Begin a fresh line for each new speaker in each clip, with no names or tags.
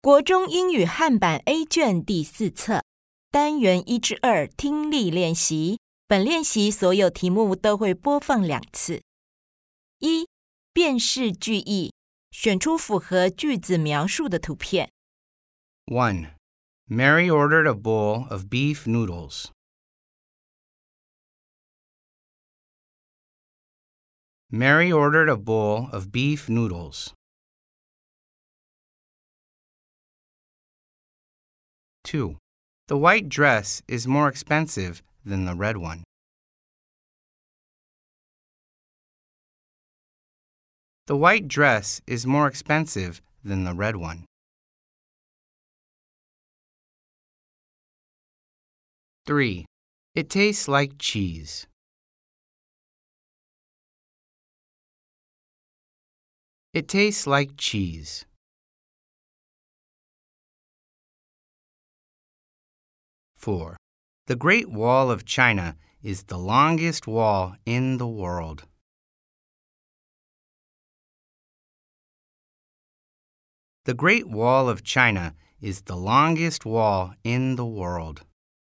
国中英语汉版 A 卷第4册，单元1至2听力练习。本练习所有题目都会播放2次。1. 辨识句意，选出符合句子描述的图片。
1. Mary ordered a bowl of beef noodles. Mary ordered a bowl of beef noodles. 2. The white dress is more expensive than the red one. The white dress is more expensive than the red one. 3. It tastes like cheese. It tastes like cheese. 4. The Great Wall of China is the longest wall in the world. The Great Wall of China is the longest wall in the world.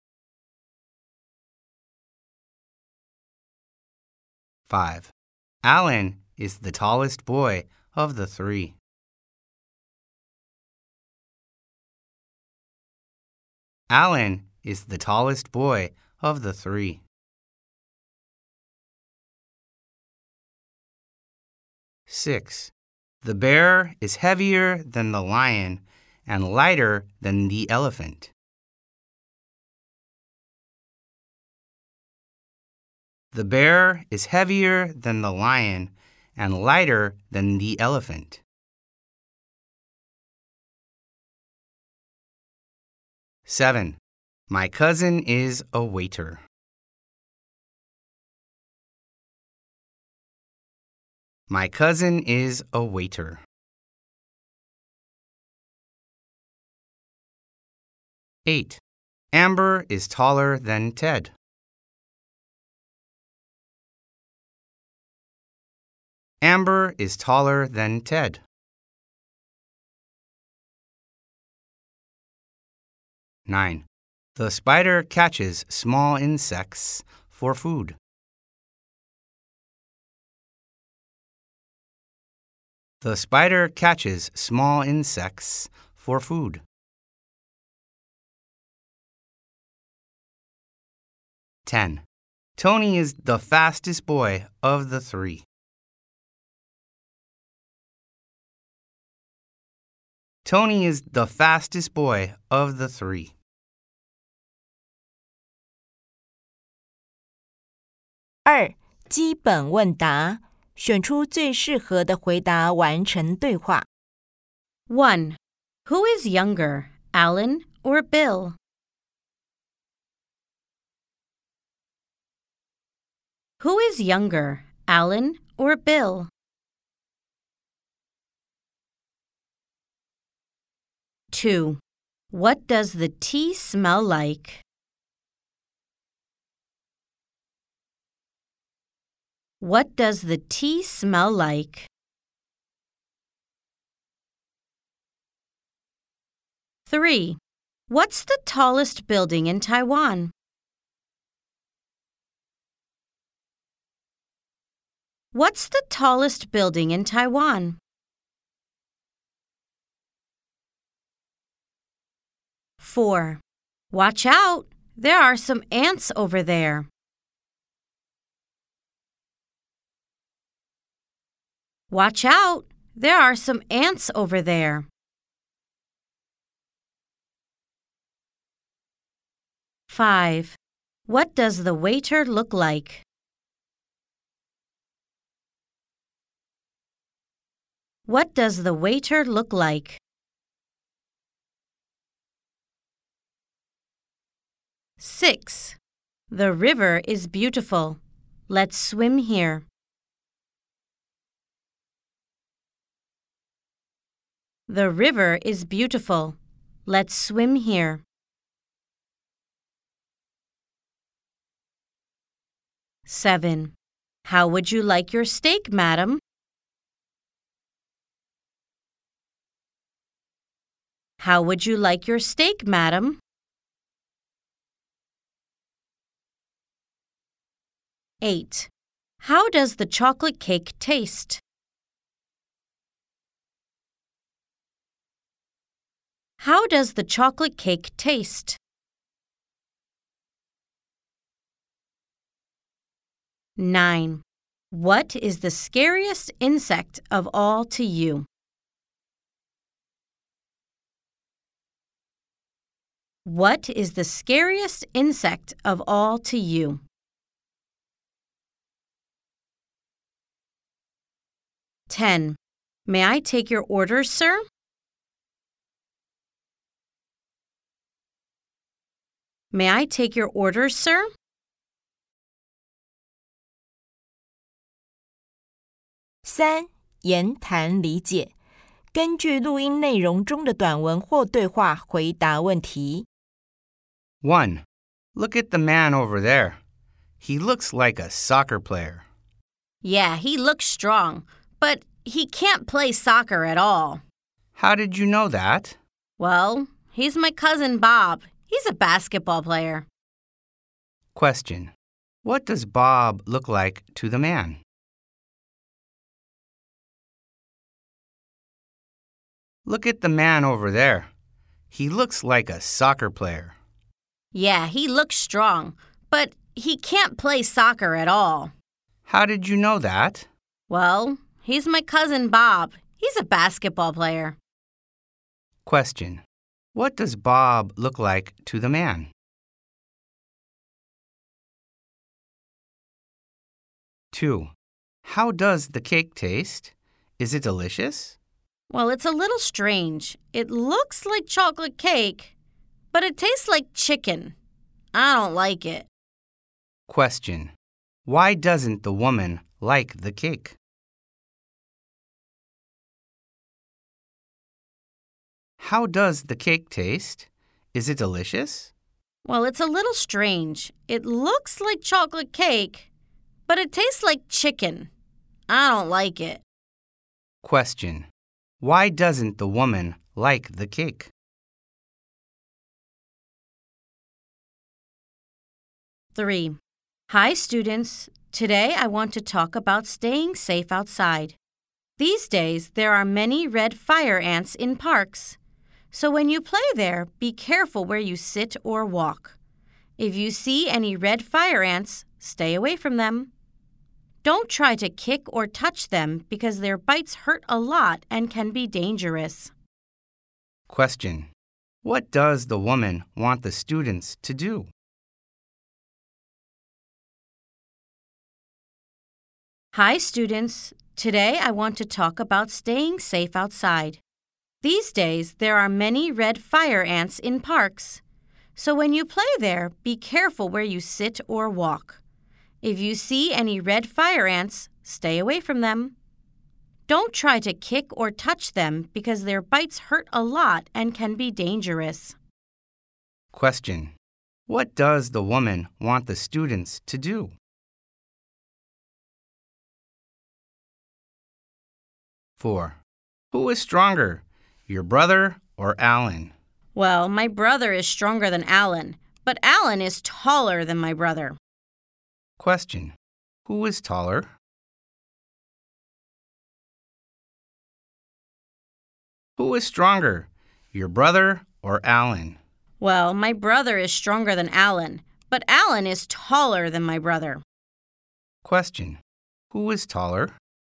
5. Alan is the tallest boy of the 3. Alan is the tallest boy of the 3. 6. The bear is heavier than the lion and lighter than the elephant. The bear is heavier than the lion and lighter than the elephant. 7. My cousin is a waiter. My cousin is a waiter. 8. Amber is taller than Ted. Amber is taller than Ted. 9. The spider catches small insects for food. The spider catches small insects for food. 10. Tony is the fastest boy of the 3. Tony is the fastest boy of the 3.
2. 基本问答，选出最适合的回答完成对话。
1. Who is younger, Alan or Bill? Who is younger, Alan or Bill? 2. What does the tea smell like? What does the tea smell like? 3. What's the tallest building in Taiwan? What's the tallest building in Taiwan? 4. Watch out! There are some ants over there. Watch out! There are some ants over there. 5. What does the waiter look like? What does the waiter look like? 6. The river is beautiful. Let's swim here. The river is beautiful. Let's swim here. 7. How would you like your steak, madam? How would you like your steak, madam? 8. How does the chocolate cake taste? How does the chocolate cake taste? 9. What is the scariest insect of all to you? What is the scariest insect of all to you? 10. May I take your order, sir? May I take your order, sir?
3. 言谈理解，根据录音内容中的短文或对话回答问题。
1. Look at the man over there. He looks like a soccer player.
Yeah, he looks strong, but he can't play soccer at all.
How did you know that?
Well, he's my cousin Bob. He's a basketball player.
Question. What does Bob look like to the man? Look at the man over there. He looks like a soccer player.
Yeah, he looks strong, but he can't play soccer at all.
How did you know that?
Well, he's my cousin Bob. He's a basketball player.
Question. What does Bob look like to the man? 2. How does the cake taste? Is it delicious?
Well, it's a little strange. It looks like chocolate cake, but it tastes like chicken. I don't like it.
Question. Why doesn't the woman like the cake? How does the cake taste? Is it delicious?
Well, it's a little strange. It looks like chocolate cake, but it tastes like chicken. I don't like it.
Question. Why doesn't the woman like the cake?
3. Hi, students. Today I want to talk about staying safe outside. These days, there are many red fire ants in parks. So when you play there, be careful where you sit or walk. If you see any red fire ants, stay away from them. Don't try to kick or touch them because their bites hurt a lot and can be dangerous.
Question. What does the woman want the students to do?
Hi, students. Today I want to talk about staying safe outside. These days, there are many red fire ants in parks. So when you play there, be careful where you sit or walk. If you see any red fire ants, stay away from them. Don't try to kick or touch them because their bites hurt a lot and can be dangerous.
Question. What does the woman want the students to do? Four. Who is stronger, your brother or Alan?
Well, my brother is stronger than Alan, but Alan is taller than my brother.
Question. Who is taller? Who is stronger, your brother or Alan?
Well, my brother is stronger than Alan, but Alan is taller than my brother.
Question. Who is taller?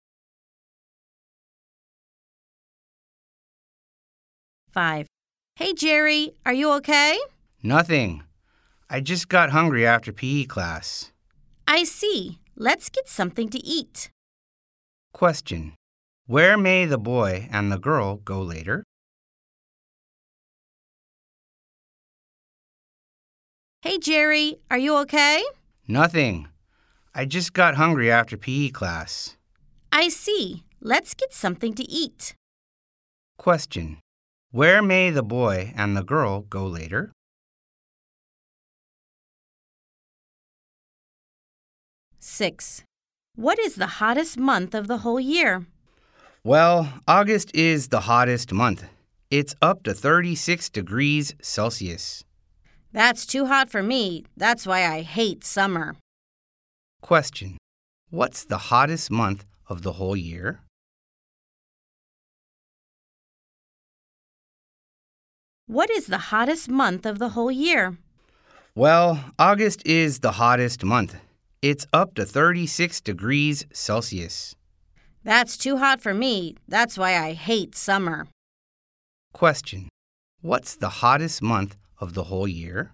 Five. Hey, Jerry, are you okay?
Nothing. I just got hungry after PE class.
I see. Let's get something to eat.
Question. Where may the boy and the girl go later?
Hey, Jerry, are you okay?
Nothing. I just got hungry after PE class.
I see. Let's get something to eat.
Question. Where may the boy and the girl go later?
Six. What is the hottest month of the whole year?
Well, August is the hottest month. It's up to 36 degrees Celsius.
That's too hot for me. That's why I hate summer.
Question. What's the hottest month of the whole year?
What is the hottest month of the whole year?
Well, August is the hottest month. It's up to 36 degrees Celsius.
That's too hot for me. That's why I hate summer.
Question. What's the hottest month of the whole year?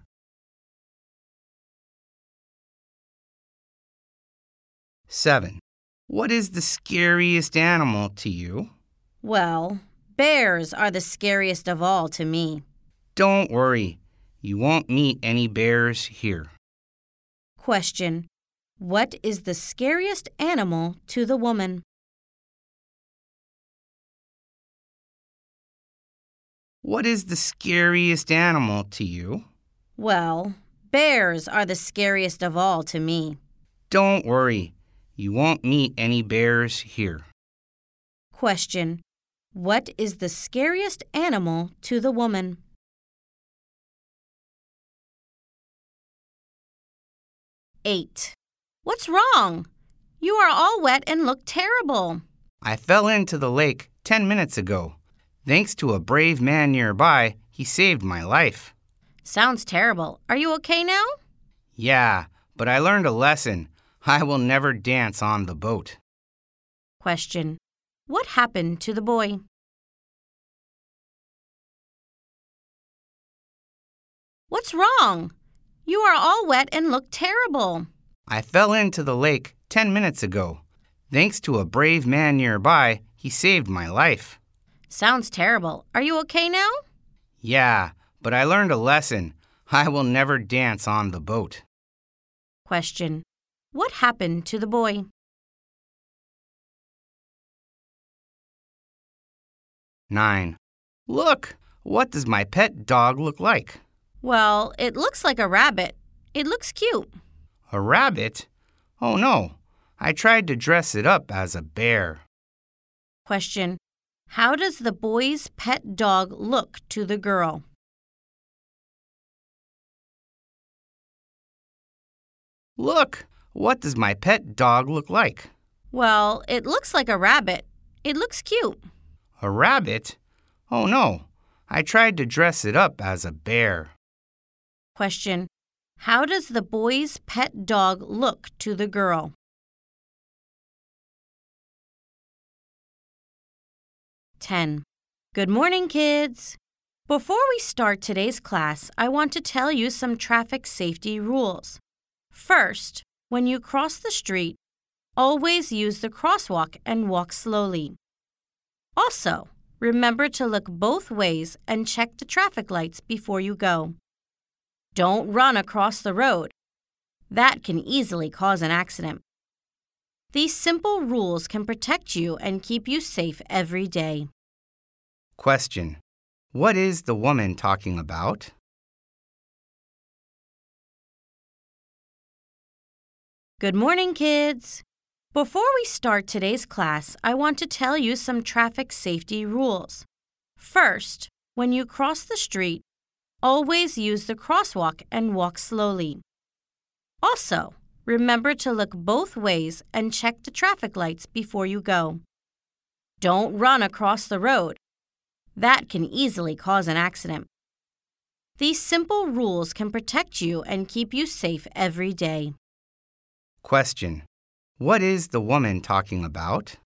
Seven. What is the scariest animal to you?
Well, bears are the scariest of all to me.
Don't worry. You won't meet any bears here.
Question. What is the scariest animal to the woman?
What is the scariest animal to you?
Well, bears are the scariest of all to me.
Don't worry. You won't meet any bears here.
Question. What is the scariest animal to the woman? Eight. What's wrong? You are all wet and look terrible.
I fell into the lake 10 minutes ago. Thanks to a brave man nearby, he saved my life.
Sounds terrible. Are you okay now?
Yeah, but I learned a lesson. I will never dance on the boat.
Question. What happened to the boy? What's wrong? You are all wet and look terrible.
I fell into the lake 10 minutes ago. Thanks to a brave man nearby, he saved my life.
Sounds terrible. Are you okay now?
Yeah, but I learned a lesson. I will never dance on the boat.
Question. What happened to the boy?
9. Look, what does my pet dog look like?
Well, it looks like a rabbit. It looks cute.
A rabbit? Oh no, I tried to dress it up as a bear.
Question. How does the boy's pet dog look to the girl?
Look, what does my pet dog look like?
Well, it looks like a rabbit. It looks cute.
A rabbit? Oh no, I tried to dress it up as a bear.
Question. How does the boy's pet dog look to the girl? 10. Good morning, kids. Before we start today's class, I want to tell you some traffic safety rules. First, when you cross the street, always use the crosswalk and walk slowly. Also, remember to look both ways and check the traffic lights before you go. Don't run across the road. That can easily cause an accident. These simple rules can protect you and keep you safe every day.
Question. What is the woman talking about?
Good morning, kids. Before we start today's class, I want to tell you some traffic safety rules. First, when you cross the street, always use the crosswalk and walk slowly. Also, remember to look both ways and check the traffic lights before you go. Don't run across the road. That can easily cause an accident. These simple rules can protect you and keep you safe every day.
Question. What is the woman talking about?